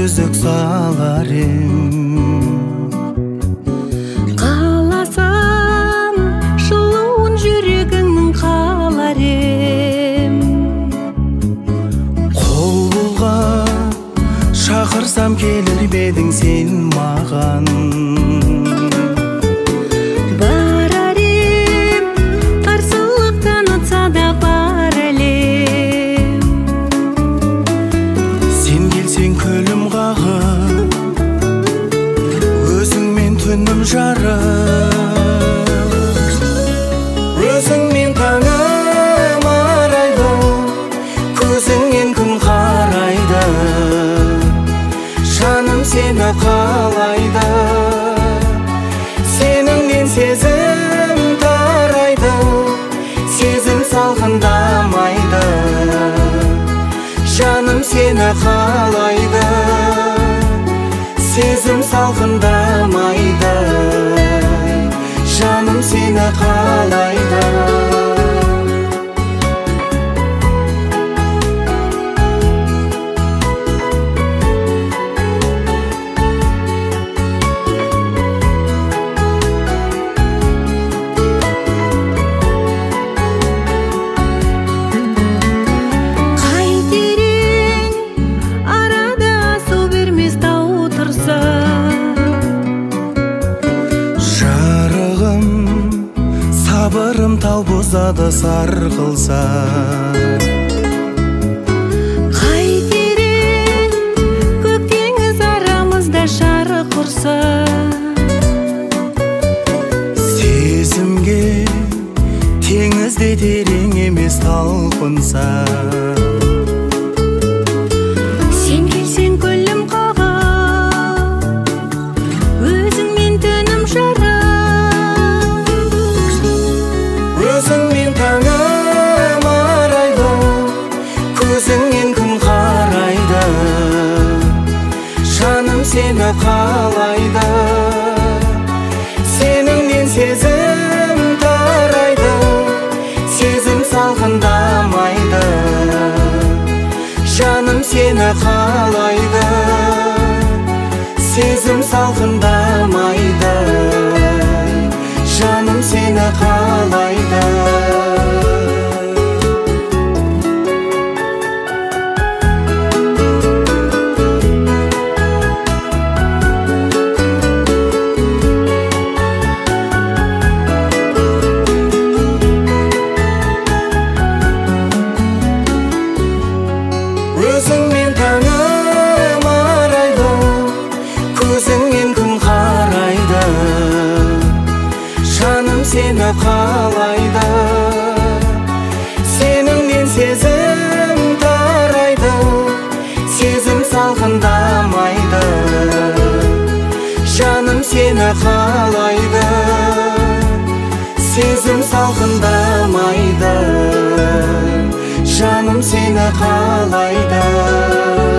жүзік салар қаласам жылуын жүрегіңнің қалар қол бұлғап шақырсам келер бедің сен маған барар қарсылық танытса да бар әлем сен келсең күлім қағып өзіңмен түнім жарық өзіңмен таңым арайды көзіңнен күн қарайды жаным сені қалайды сеніңнен сезім тарайды сезім салқындамайды жаным сені қалайды сезім салқындамайды жаным сені қалайды жарығым сабырым тау бұзады сарқылса қайтерең көк теңіз арамызда шарық ұрса сезімге теңізде терең емес талпынса сен келсең күлім қағып өзіңмен түнім жарық өзіңмен таңым арайды көзіңнен күн қарайды жаным сені қалайды сеніңнен сезім тарайды сезім салқындамайды жаным сені қалайды сезім салқындамайды жаным сені қалайды өзіңмен таңым арайды көзіңнен күн қарайды жаным сені қалайды сеніңнен сезім тарайды сезім салқындамайды жаным сені қалайды сезім салқындамайды жаным сені қалайды